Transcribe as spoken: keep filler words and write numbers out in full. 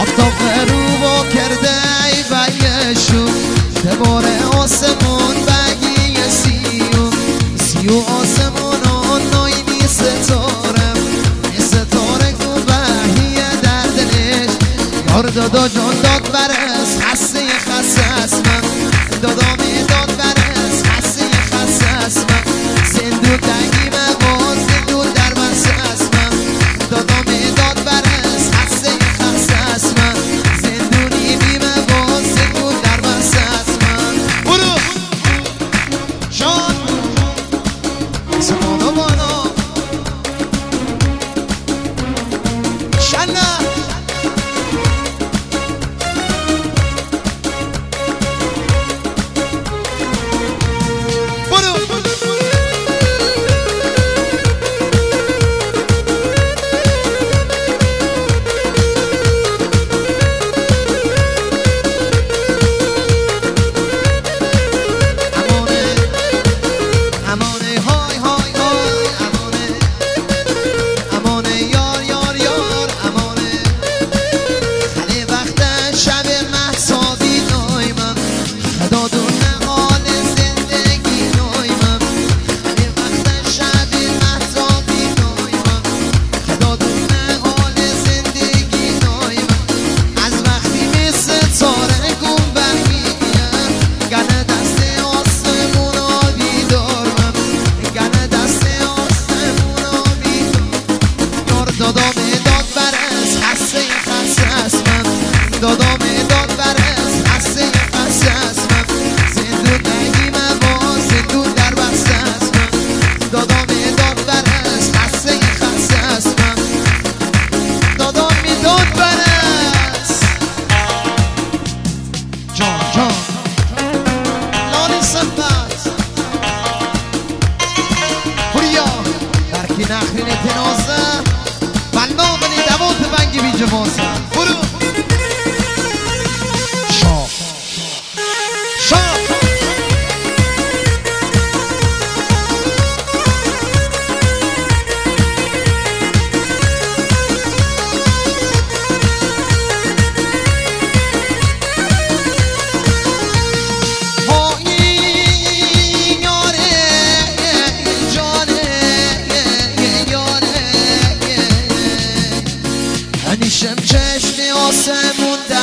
آفتاب غروب کرده ای بیشو دبار آسمون بگی سیو سیو آسمون نایدی ستاره ستاره کو بهی در دلش یار دادا جان داد برس خسته خسته من دادا می داد برس خسته خسته من سندو تنگی مگو سندو در بس من دادا می داد برس خسته خسته من سندونی بی مگو سندو در بس من برو شان سمانو بانو شنه نخرین تنازه بلنا بلی دوات بنگی بی جمازه برو شا شا همیشم چشم آسمون